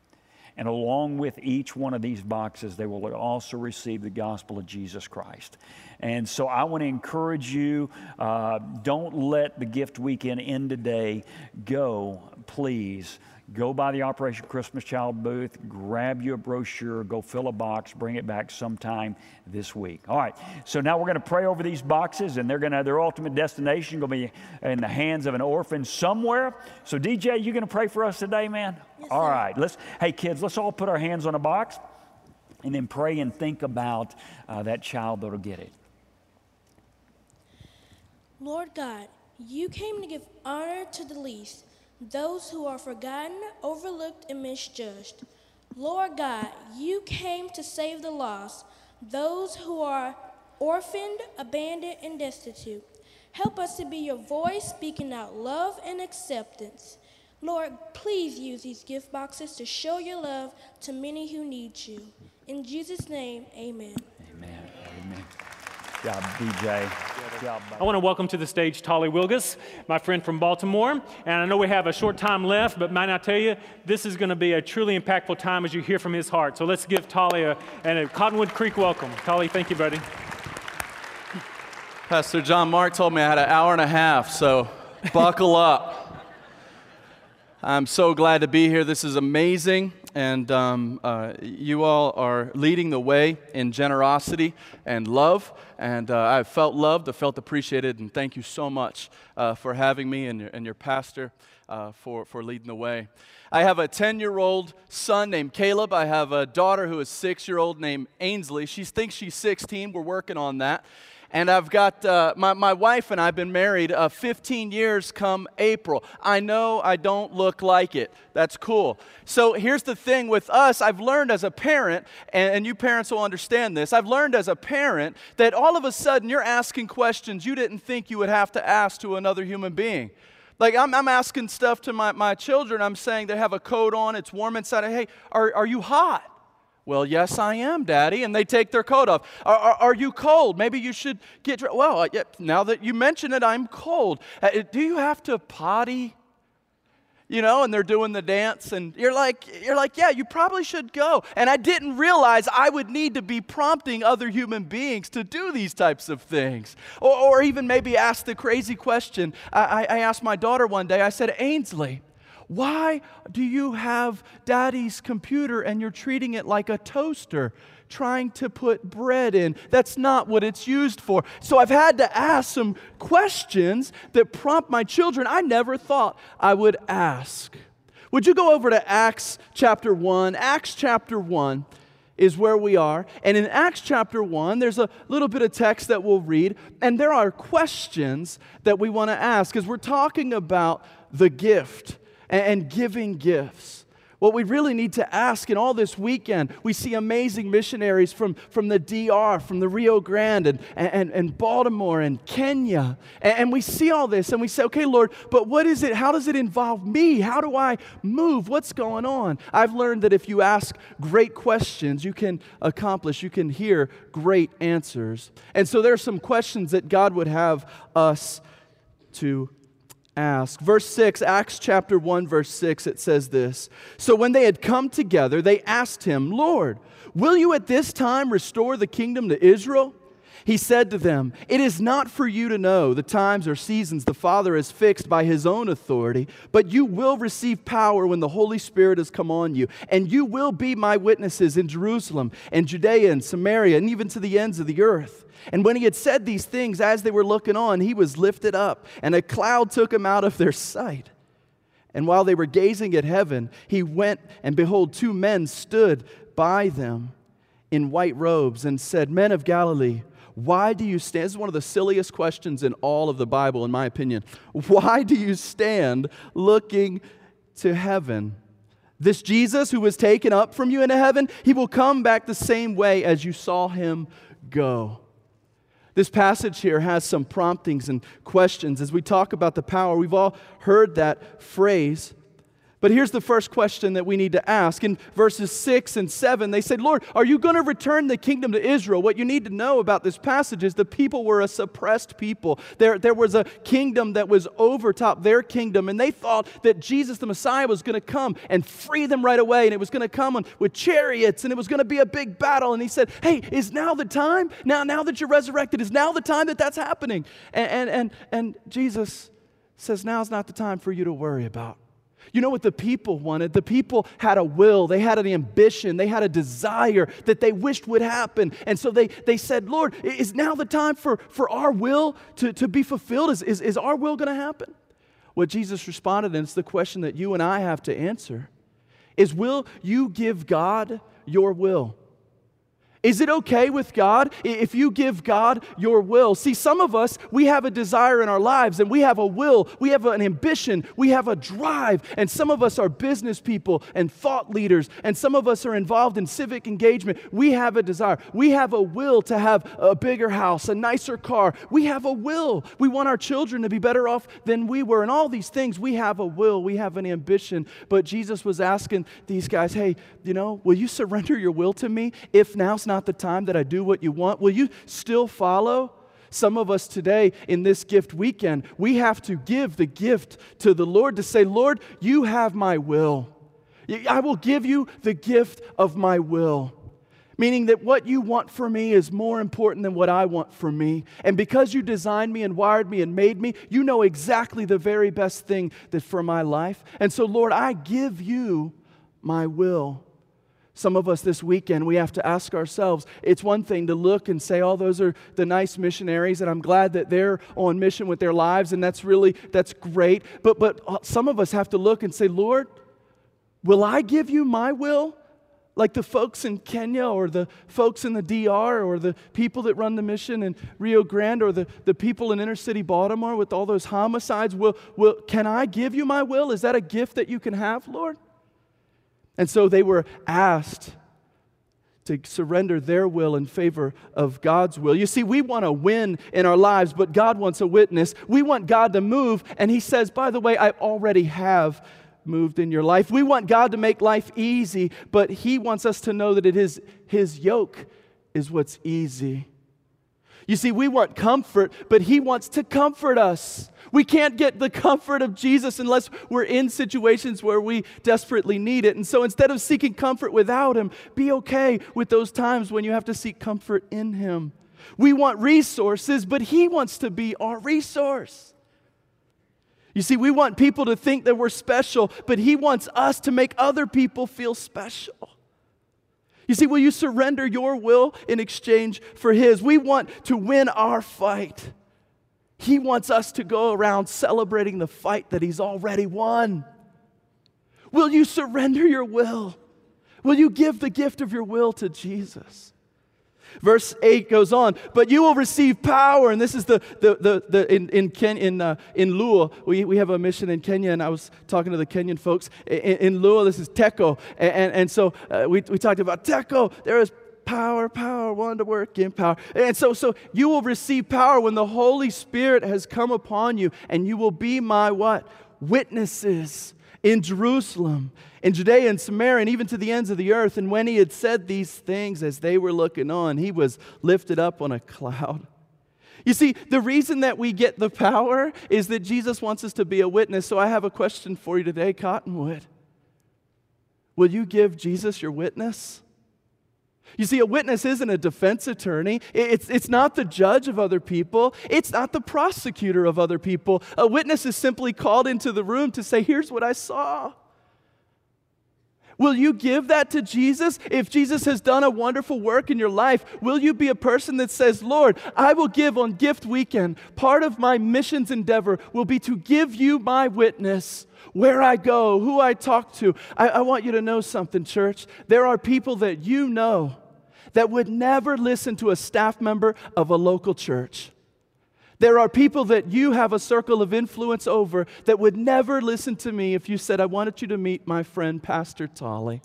S12: And along with each one of these boxes, they will also receive the gospel of Jesus Christ. And so I want to encourage you, uh, don't let the gift weekend end today. Go, please. Go by the Operation Christmas Child booth, grab you a brochure, go fill a box, bring it back sometime this week. All right, so now we're going to pray over these boxes, and they're going to, their ultimate destination going to be in the hands of an orphan somewhere. So D J, you going to pray for us today, man? Yes, all right, let's, hey kids, let's all put our hands on a box and then pray and think about uh, that child that'll get it.
S13: Lord God, you came to give honor to the least, those who are forgotten, overlooked, and misjudged. Lord God, you came to save the lost, those who are orphaned, abandoned, and destitute. Help us to be your voice, speaking out love and acceptance. Lord, please use these gift boxes to show your love to many who need you. In Jesus' name, amen.
S12: Amen. Amen. Good job, D J. Good job,
S1: I want to welcome to the stage Tolly Wilgus, my friend from Baltimore. And I know we have a short time left, but might I tell you, this is going to be a truly impactful time as you hear from his heart. So let's give Tolly a, and a Cottonwood Creek welcome. Tolly, thank you, buddy.
S6: Pastor John Mark told me I had an hour and a half, so buckle up. I'm so glad to be here. This is amazing. And um, uh, you all are leading the way in generosity and love. And uh, I've felt loved, I've felt appreciated, and thank you so much uh, for having me and your, and your pastor uh, for, for leading the way. I have a ten-year-old son named Caleb. I have a daughter who is six-year-old named Ainsley. She thinks she's sixteen. We're working on that. And I've got, uh, my, my wife and I have been married uh, fifteen years come April. I know I don't look like it. That's cool. So here's the thing with us. I've learned as a parent, and, and you parents will understand this, I've learned as a parent that all of a sudden you're asking questions you didn't think you would have to ask to another human being. Like I'm, I'm asking stuff to my, my children. I'm saying they have a coat on, it's warm inside. Hey, are, are you hot? Well, yes, I am, Daddy. And they take their coat off. Are, are, are you cold? Maybe you should get dressed. Well, uh, yeah, now that you mention it, I'm cold. Uh, do you have to potty? You know, and they're doing the dance, and you're like, you're like, yeah, you probably should go. And I didn't realize I would need to be prompting other human beings to do these types of things. Or, or even maybe ask the crazy question. I, I asked my daughter one day, I said, Ainsley, why do you have Daddy's computer and you're treating it like a toaster, trying to put bread in? That's not what it's used for. So I've had to ask some questions that prompt my children I never thought I would ask. Would you go over to Acts chapter one? Acts chapter one is where we are. And in Acts chapter one, there's a little bit of text that we'll read. And there are questions that we want to ask because we're talking about the gift and giving gifts. What we really need to ask in all this weekend, we see amazing missionaries from, from the D R, from the Rio Grande, and, and, and Baltimore, and Kenya. And, and we see all this, and we say, okay, Lord, but what is it? How does it involve me? How do I move? What's going on? I've learned that if you ask great questions, you can accomplish, you can hear great answers. And so there are some questions that God would have us to ask. Verse six, Acts chapter one, verse six, it says this. So when they had come together, they asked him, Lord, will you at this time restore the kingdom to Israel? He said to them, it is not for you to know the times or seasons the Father has fixed by his own authority, but you will receive power when the Holy Spirit has come on you, and you will be my witnesses in Jerusalem and Judea and Samaria and even to the ends of the earth. And when he had said these things, as they were looking on, he was lifted up, and a cloud took him out of their sight. And while they were gazing at heaven, he went, and behold, two men stood by them in white robes and said, Men of Galilee, why do you stand? This is one of the silliest questions in all of the Bible, in my opinion. Why do you stand looking to heaven? This Jesus who was taken up from you into heaven, he will come back the same way as you saw him go. This passage here has some promptings and questions. As we talk about the power, we've all heard that phrase. But here's the first question that we need to ask. In verses six and seven, they said, Lord, are you going to return the kingdom to Israel? What you need to know about this passage is the people were a suppressed people. There, there was a kingdom that was overtop their kingdom, and they thought that Jesus the Messiah was going to come and free them right away, and it was going to come on, with chariots, and it was going to be a big battle. And he said, hey, is now the time? Now, now that you're resurrected, is now the time that that's happening? And, and, and, and Jesus says, now's not the time for you to worry about. You know what the people wanted? The people had a will, they had an ambition, they had a desire that they wished would happen. And so they, they said, Lord, is now the time for, for our will to, to be fulfilled? Is, is, is our will going to happen? What Jesus responded, and it's the question that you and I have to answer, is will you give God your will? Is it okay with God if you give God your will? See, some of us, we have a desire in our lives, and we have a will, we have an ambition, we have a drive, and some of us are business people and thought leaders, and some of us are involved in civic engagement. We have a desire. We have a will to have a bigger house, a nicer car. We have a will. We want our children to be better off than we were, and all these things. We have a will. We have an ambition. But Jesus was asking these guys, hey, you know, will you surrender your will to me if now's not the time that I do what you want? Will you still follow? Some of us today in this gift weekend, we have to give the gift to the Lord to say, Lord, you have my will. I will give you the gift of my will. Meaning that what you want for me is more important than what I want for me. And because you designed me and wired me and made me, you know exactly the very best thing that for my life. And so, Lord, I give you my will. Some of us this weekend, we have to ask ourselves, it's one thing to look and say, oh, those are the nice missionaries, and I'm glad that they're on mission with their lives, and that's really, that's great. But, but some of us have to look and say, Lord, will I give you my will? like the folks in Kenya or the folks in the D R or the people that run the mission in Rio Grande or the, the people in inner city Baltimore with all those homicides? Will, will, can I give you my will? Is that a gift that you can have, Lord? And so they were asked to surrender their will in favor of God's will. You see, we want to win in our lives, but God wants a witness. We want God to move, and He says, by the way, I already have moved in your life. We want God to make life easy, but He wants us to know that it is His yoke is what's easy. You see, we want comfort, but He wants to comfort us. We can't get the comfort of Jesus unless we're in situations where we desperately need it. And so instead of seeking comfort without Him, be okay with those times when you have to seek comfort in Him. We want resources, but He wants to be our resource. You see, we want people to think that we're special, but He wants us to make other people feel special. You see, will you surrender your will in exchange for His? We want to win our fight. He wants us to go around celebrating the fight that He's already won. Will you surrender your will? Will you give the gift of your will to Jesus? Verse eight goes on, but you will receive power. And this is the, the, the, the in, in, Ken, in, uh, in Luo, we, we have a mission in Kenya, and I was talking to the Kenyan folks. In, in Luo, this is Teko. And, and, and so uh, we, we talked about Teko. There is power, power, wonder working power. And so, so you will receive power when the Holy Spirit has come upon you, and you will be my what? Witnesses in Jerusalem, in Judea and Samaria, and even to the ends of the earth. And when He had said these things, as they were looking on, He was lifted up on a cloud. You see, the reason that we get the power is that Jesus wants us to be a witness. So I have a question for you today, Cottonwood. Will you give Jesus your witness? You see, a witness isn't a defense attorney. It's, it's not the judge of other people. It's not the prosecutor of other people. A witness is simply called into the room to say, here's what I saw. Will you give that to Jesus? If Jesus has done a wonderful work in your life, will you be a person that says, Lord, I will give on gift weekend. Part of my missions endeavor will be to give you my witness. Where I go, who I talk to. I, I want you to know something, church. There are people that you know that would never listen to a staff member of a local church. There are people that you have a circle of influence over that would never listen to me if you said, I wanted you to meet my friend, Pastor Tolly.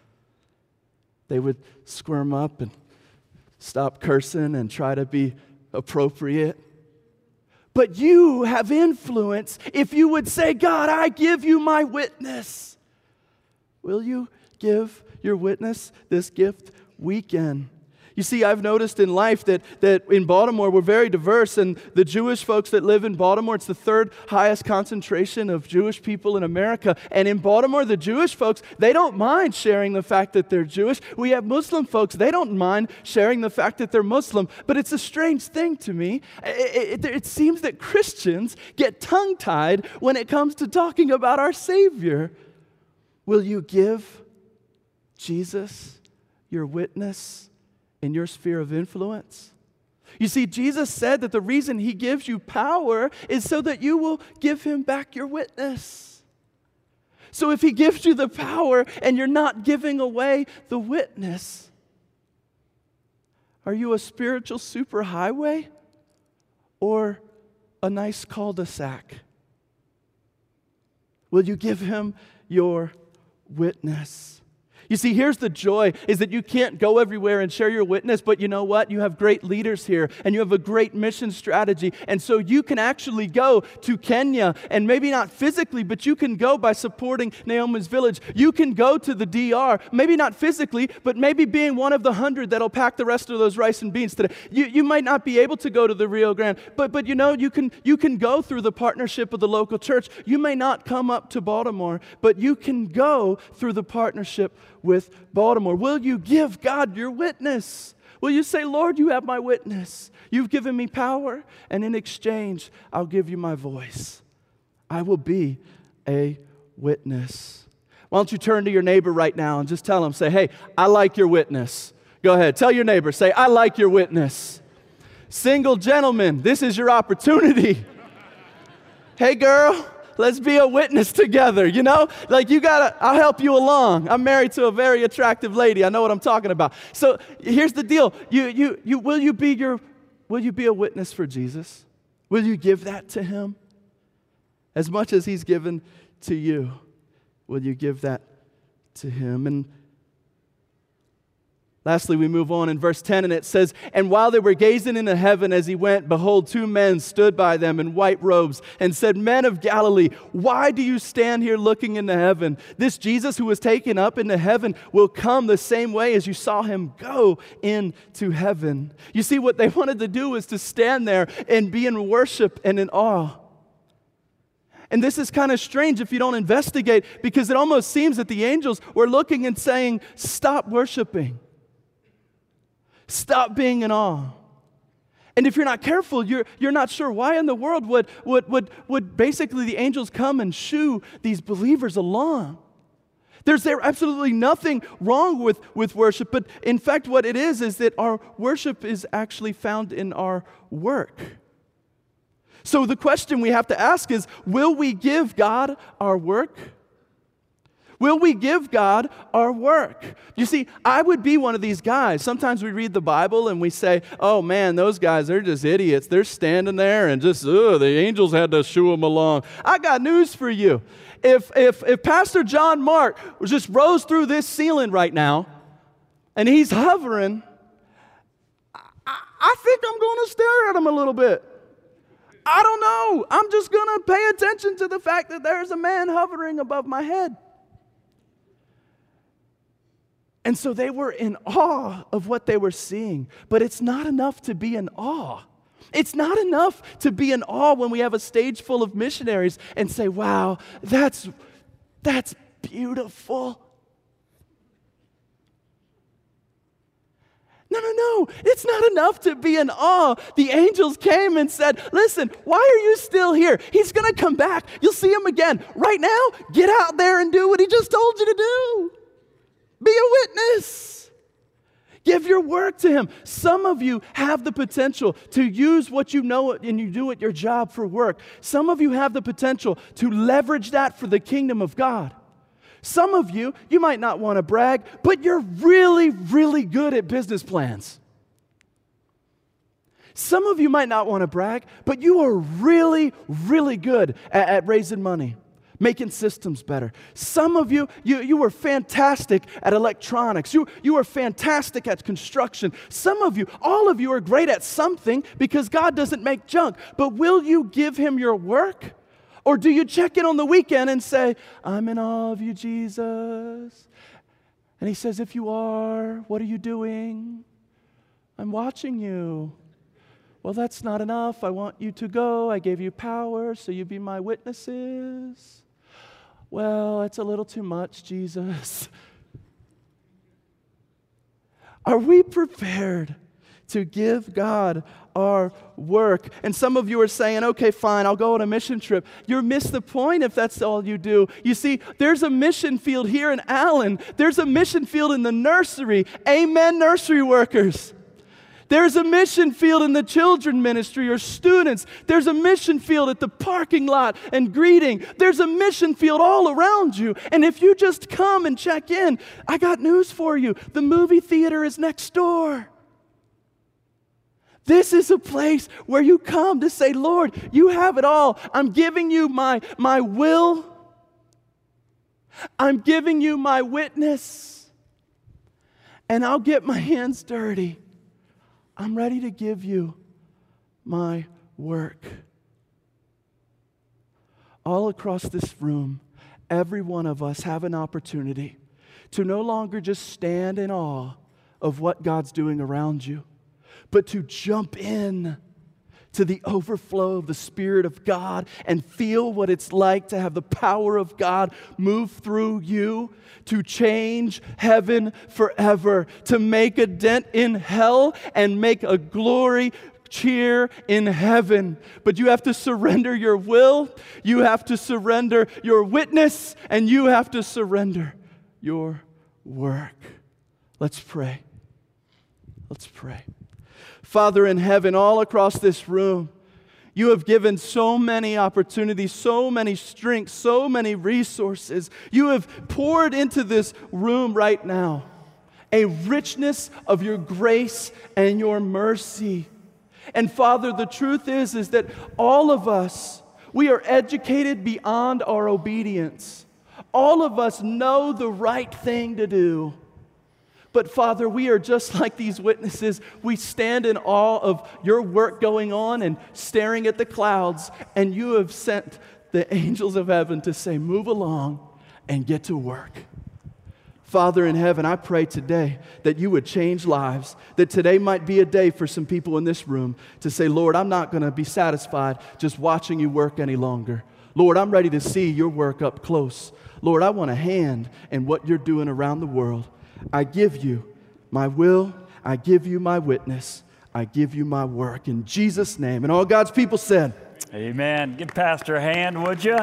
S6: They would squirm up and stop cursing and try to be appropriate. But you have influence if you would say, God, I give you my witness. Will you give your witness this gift weekend? You see, I've noticed in life that, that in Baltimore, we're very diverse, and the Jewish folks that live in Baltimore, it's the third highest concentration of Jewish people in America. And in Baltimore, the Jewish folks, they don't mind sharing the fact that they're Jewish. We have Muslim folks, they don't mind sharing the fact that they're Muslim. But it's a strange thing to me. It, it, it seems that Christians get tongue-tied when it comes to talking about our Savior. Will you give Jesus your witness in your sphere of influence? You see, Jesus said that the reason He gives you power is so that you will give Him back your witness. So if He gives you the power and you're not giving away the witness, are you a spiritual superhighway or a nice cul-de-sac? Will you give Him your witness? You see, here's the joy, is that you can't go everywhere and share your witness, but you know what? You have great leaders here, and you have a great mission strategy, and so you can actually go to Kenya, and maybe not physically, but you can go by supporting Naomi's Village. You can go to the D R, maybe not physically, but maybe being one of the hundred that'll pack the rest of those rice and beans today. You, you might not be able to go to the Rio Grande, but, but you know, you can, you can go through the partnership of the local church. You may not come up to Baltimore, but you can go through the partnership with Baltimore. Will you give God your witness? Will you say, Lord, you have my witness. You've given me power, and in exchange, I'll give you my voice. I will be a witness. Why don't you turn to your neighbor right now and just tell them, say, hey, I like your witness. Go ahead, tell your neighbor, say, I like your witness. Single gentlemen, this is your opportunity. Hey, girl, let's be a witness together, you know? Like you gotta, I'll help you along. I'm married to a very attractive lady. I know what I'm talking about. So here's the deal. You, you, you, will you be your, will you be a witness for Jesus? Will you give that to him? As much as he's given to you, will you give that to him? And lastly, we move on in verse ten, and it says, "And while they were gazing into heaven as he went, behold, two men stood by them in white robes and said, 'Men of Galilee, why do you stand here looking into heaven? This Jesus who was taken up into heaven will come the same way as you saw him go into heaven.'" You see, what they wanted to do was to stand there and be in worship and in awe. And this is kind of strange if you don't investigate, because it almost seems that the angels were looking and saying, "Stop worshiping. Stop being in awe." And if you're not careful, you're, you're not sure why in the world would, would, would, would basically the angels come and shoo these believers along. There's there absolutely nothing wrong with, with worship, but in fact what it is is that our worship is actually found in our work. So the question we have to ask is, will we give God our work? Will we give God our work? You see, I would be one of these guys. Sometimes we read the Bible and we say, "Oh man, those guys, they're just idiots. They're standing there and just, ugh, the angels had to shoo them along." I got news for you. If, if, if Pastor John Mark just rose through this ceiling right now and he's hovering, I, I think I'm going to stare at him a little bit. I don't know. I'm just going to pay attention to the fact that there's a man hovering above my head. And so they were in awe of what they were seeing. But it's not enough to be in awe. It's not enough to be in awe when we have a stage full of missionaries and say, "Wow, that's, that's beautiful." No, no, no. It's not enough to be in awe. The angels came and said, "Listen, why are you still here? He's going to come back. You'll see him again. Right now, get out there and do what he just told you to do. Be a witness. Give your work to him." Some of you have the potential to use what you know and you do at your job for work. Some of you have the potential to leverage that for the kingdom of God. Some of you, you might not want to brag, but you're really, really good at business plans. Some of you might not want to brag, but you are really, really good at, at raising money, making systems better. Some of you, you, you are fantastic at electronics. You, you are fantastic at construction. Some of you, all of you are great at something because God doesn't make junk. But will you give him your work? Or do you check in on the weekend and say, "I'm in awe of you, Jesus"? And he says, "If you are, what are you doing?" "I'm watching you." "Well, that's not enough. I want you to go. I gave you power, so you be my witnesses." "Well, it's a little too much, Jesus." Are we prepared to give God our work? And some of you are saying, "Okay, fine, I'll go on a mission trip." You'll miss the point if that's all you do. You see, there's a mission field here in Allen. There's a mission field in the nursery. Amen, nursery workers. There's a mission field in the children ministry or students. There's a mission field at the parking lot and greeting. There's a mission field all around you. And if you just come and check in, I got news for you. The movie theater is next door. This is a place where you come to say, "Lord, you have it all. I'm giving you my, my will. I'm giving you my witness. And I'll get my hands dirty. I'm ready to give you my work." All across this room, every one of us have an opportunity to no longer just stand in awe of what God's doing around you, but to jump in to the overflow of the Spirit of God and feel what it's like to have the power of God move through you, to change heaven forever, to make a dent in hell and make a glory cheer in heaven. But you have to surrender your will, you have to surrender your witness, and you have to surrender your work. Let's pray. Let's pray. Father in heaven, all across this room, You have given so many opportunities, so many strengths, so many resources. You have poured into this room right now a richness of your grace and your mercy. And Father, the truth is, is that all of us, we are educated beyond our obedience. All of us know the right thing to do. But Father, we are just like these witnesses. We stand in awe of your work going on and staring at the clouds, and you have sent the angels of heaven to say, move along and get to work. Father in heaven, I pray today that you would change lives, that today might be a day for some people in this room to say, Lord, I'm not going to be satisfied just watching you work any longer. Lord, I'm ready to see your work up close. Lord, I want a hand in what you're doing around the world. I give you my will. I give you my witness. I give you my work in Jesus' name. And all God's people said,
S12: amen. Give Pastor a hand, would you?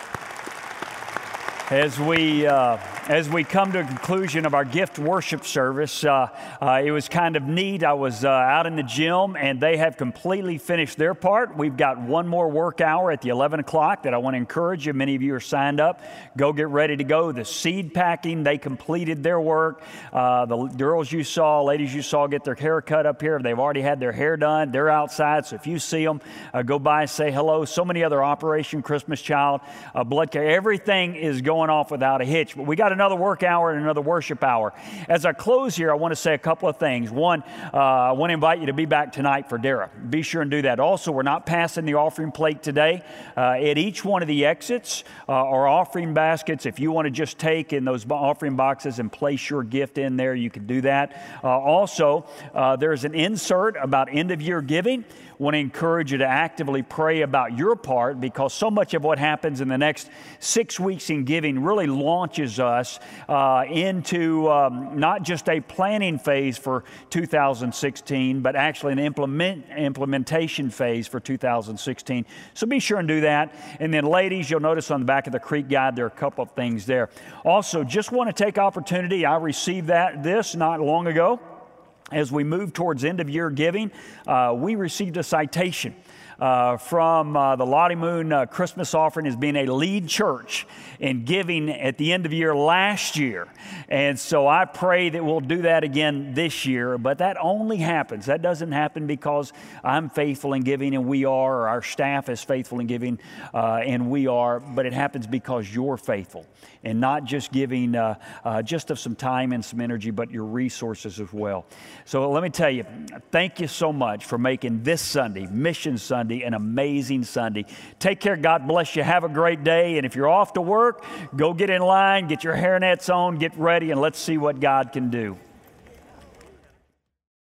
S12: As we, uh, as we come to a conclusion of our gift worship service, uh, uh, it was kind of neat. I was uh, out in the gym, and they have completely finished their part. We've got one more work hour at the eleven o'clock that I want to encourage you. Many of you are signed up. Go get ready to go. The seed packing, they completed their work. Uh, the girls you saw, ladies you saw get their hair cut up here. They've already had their hair done. They're outside, so if you see them, uh, go by and say hello. So many other Operation Christmas Child, uh, blood care. Everything is going off without a hitch. But we got another work hour and another worship hour. As I close here, I want to say a couple of things. One, uh, I want to invite you to be back tonight for Dara. Be sure and do that. Also, we're not passing the offering plate today. Uh, at each one of the exits uh, are offering baskets. If you want to just take in those offering boxes and place your gift in there, you can do that. Uh, also, uh, there's an insert about end-of-year giving. I want to encourage you to actively pray about your part, because so much of what happens in the next six weeks in giving really launches us uh, into um, not just a planning phase for two thousand sixteen, but actually an implement, implementation phase for two thousand sixteen. So be sure and do that. And then ladies, you'll notice on the back of the Creek Guide, there are a couple of things there. Also, just want to take opportunity. I received that this not long ago. As we move towards end-of-year giving, uh, we received a citation uh, from uh, the Lottie Moon uh, Christmas offering as being a lead church in giving at the end of the year last year. And so I pray that we'll do that again this year, but that only happens. That doesn't happen because I'm faithful in giving and we are, or our staff is faithful in giving uh, and we are, but it happens because you're faithful. And not just giving uh, uh, just of some time and some energy, but your resources as well. So let me tell you, thank you so much for making this Sunday, Mission Sunday, an amazing Sunday. Take care. God bless you. Have a great day. And if you're off to work, go get in line, get your hairnets on, get ready, and let's see what God can do.